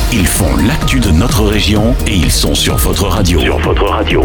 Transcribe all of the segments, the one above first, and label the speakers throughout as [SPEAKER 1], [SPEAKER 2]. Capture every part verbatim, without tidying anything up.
[SPEAKER 1] Ils font l'actu de notre région et ils sont sur votre radio. Sur votre radio.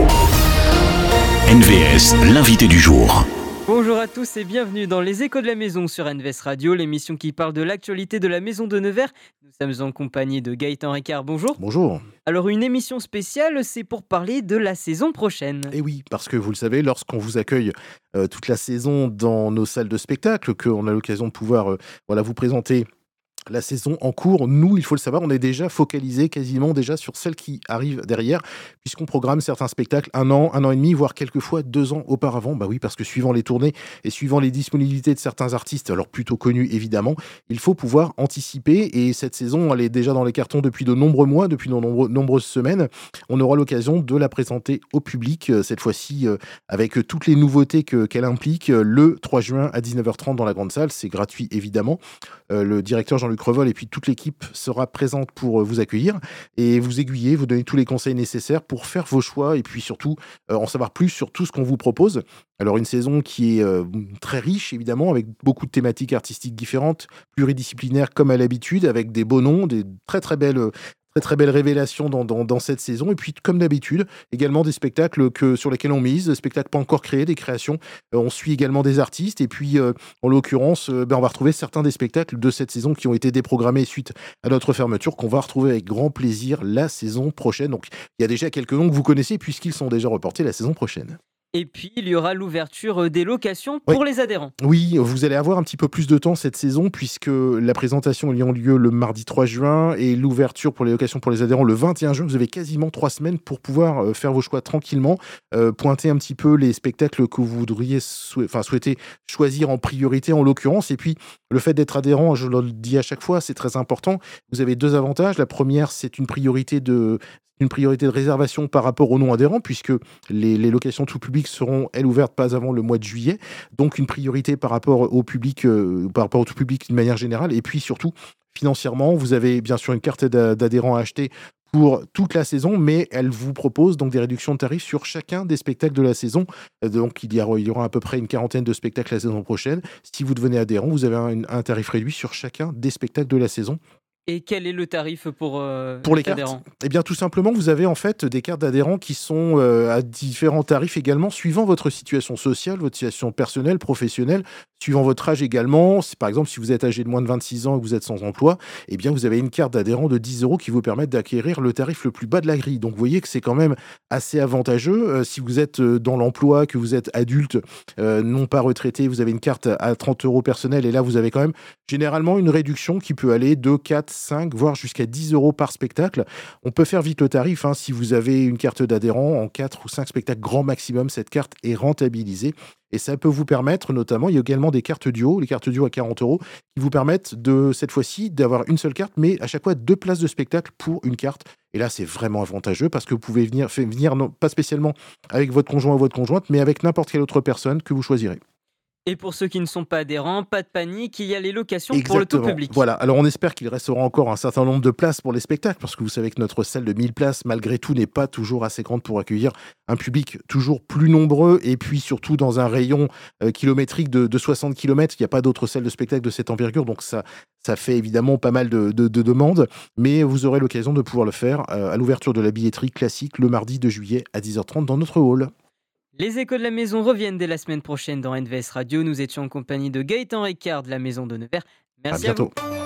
[SPEAKER 1] N V S, l'invité du jour.
[SPEAKER 2] Bonjour à tous et bienvenue dans les Échos de la Maison sur N V S Radio, l'émission qui parle de l'actualité de la Maison de Nevers. Nous sommes en compagnie de Gaëtan Ricard, bonjour.
[SPEAKER 3] Bonjour.
[SPEAKER 2] Alors une émission spéciale, c'est pour parler de la saison prochaine.
[SPEAKER 3] Et oui, parce que vous le savez, lorsqu'on vous accueille euh, toute la saison dans nos salles de spectacle, qu'on a l'occasion de pouvoir euh, voilà, vous présenter la saison en cours, nous, il faut le savoir, on est déjà focalisé quasiment déjà sur celle qui arrive derrière, puisqu'on programme certains spectacles un an, un an et demi, voire quelquefois deux ans auparavant. Bah oui, parce que suivant les tournées et suivant les disponibilités de certains artistes, alors plutôt connus évidemment, il faut pouvoir anticiper. Et cette saison, elle est déjà dans les cartons depuis de nombreux mois, depuis de nombreux, nombreuses semaines. On aura l'occasion de la présenter au public, euh, cette fois-ci euh, avec toutes les nouveautés que, qu'elle implique, euh, le trois juin à dix-neuf heures trente dans la grande salle. C'est gratuit évidemment. Euh, le directeur Jean-Luc Revol et puis toute l'équipe sera présente pour vous accueillir et vous aiguiller, vous donner tous les conseils nécessaires pour faire vos choix et puis surtout euh, en savoir plus sur tout ce qu'on vous propose. Alors une saison qui est euh, très riche évidemment, avec beaucoup de thématiques artistiques différentes, pluridisciplinaires comme à l'habitude, avec des beaux noms, des très très belles Très très belle révélation dans, dans, dans cette saison. Et puis, comme d'habitude, également des spectacles que, sur lesquels on mise, des spectacles pas encore créés, des créations. Euh, on suit également des artistes. Et puis, euh, en l'occurrence, euh, ben, on va retrouver certains des spectacles de cette saison qui ont été déprogrammés suite à notre fermeture, qu'on va retrouver avec grand plaisir la saison prochaine. Donc, il y a déjà quelques noms que vous connaissez, puisqu'ils sont déjà reportés la saison prochaine.
[SPEAKER 2] Et puis, il y aura l'ouverture des locations pour
[SPEAKER 3] oui.
[SPEAKER 2] les adhérents.
[SPEAKER 3] Oui, vous allez avoir un petit peu plus de temps cette saison puisque la présentation ayant lieu le mardi trois juin et l'ouverture pour les locations pour les adhérents le vingt et un juin. Vous avez quasiment trois semaines pour pouvoir faire vos choix tranquillement, euh, pointer un petit peu les spectacles que vous voudriez sou- enfin, souhaiter choisir en priorité en l'occurrence. Et puis, le fait d'être adhérent, je le dis à chaque fois, c'est très important. Vous avez deux avantages. La première, c'est une priorité de... une priorité de réservation par rapport aux non-adhérents, puisque les, les locations tout public seront, elles, ouvertes pas avant le mois de juillet. Donc, une priorité par rapport au public, euh, par rapport au tout public d'une manière générale. Et puis, surtout, financièrement, vous avez bien sûr une carte d'adhérent à acheter pour toute la saison, mais elle vous propose donc des réductions de tarifs sur chacun des spectacles de la saison. Donc, il y aura, il y aura à peu près une quarantaine de spectacles la saison prochaine. Si vous devenez adhérent, vous avez un, un tarif réduit sur chacun des spectacles de la saison.
[SPEAKER 2] Et quel est le tarif pour, euh,
[SPEAKER 3] pour les
[SPEAKER 2] les
[SPEAKER 3] cartes
[SPEAKER 2] adhérents ?
[SPEAKER 3] Eh bien, tout simplement, vous avez en fait des cartes d'adhérents qui sont euh, à différents tarifs également, suivant votre situation sociale, votre situation personnelle, professionnelle, suivant votre âge également. C'est, par exemple, si vous êtes âgé de moins de vingt-six ans et que vous êtes sans emploi, eh bien, vous avez une carte d'adhérent de dix euros qui vous permet d'acquérir le tarif le plus bas de la grille. Donc, vous voyez que c'est quand même assez avantageux. Euh, si vous êtes dans l'emploi, que vous êtes adulte, euh, non pas retraité, vous avez une carte à trente euros personnelle et là, vous avez quand même généralement une réduction qui peut aller de quatre, cinq, voire jusqu'à dix euros par spectacle. On peut faire vite le tarif. Hein. Si vous avez une carte d'adhérent en quatre ou cinq spectacles grand maximum, cette carte est rentabilisée. Et ça peut vous permettre, notamment, il y a également des cartes duo, les cartes duo à quarante euros, qui vous permettent de, cette fois-ci, d'avoir une seule carte, mais à chaque fois deux places de spectacle pour une carte. Et là, c'est vraiment avantageux parce que vous pouvez venir, venir non, pas spécialement avec votre conjoint ou votre conjointe, mais avec n'importe quelle autre personne que vous choisirez.
[SPEAKER 2] Et pour ceux qui ne sont pas adhérents, pas de panique, il y a les locations
[SPEAKER 3] Exactement.
[SPEAKER 2] pour le tout public.
[SPEAKER 3] Voilà, alors on espère qu'il restera encore un certain nombre de places pour les spectacles, parce que vous savez que notre salle de mille places, malgré tout, n'est pas toujours assez grande pour accueillir un public toujours plus nombreux, et puis surtout dans un rayon euh, kilométrique de, de soixante kilomètres. Il n'y a pas d'autres salles de spectacle de cette envergure, donc ça, ça fait évidemment pas mal de, de, de demandes, mais vous aurez l'occasion de pouvoir le faire euh, à l'ouverture de la billetterie classique le mardi deux juillet à dix heures trente dans notre hall.
[SPEAKER 2] Les Échos de la Maison reviennent dès la semaine prochaine dans N V S Radio. Nous étions en compagnie de Gaëtan Ricard de la Maison de Nevers. Merci
[SPEAKER 3] à bientôt.
[SPEAKER 2] À vous.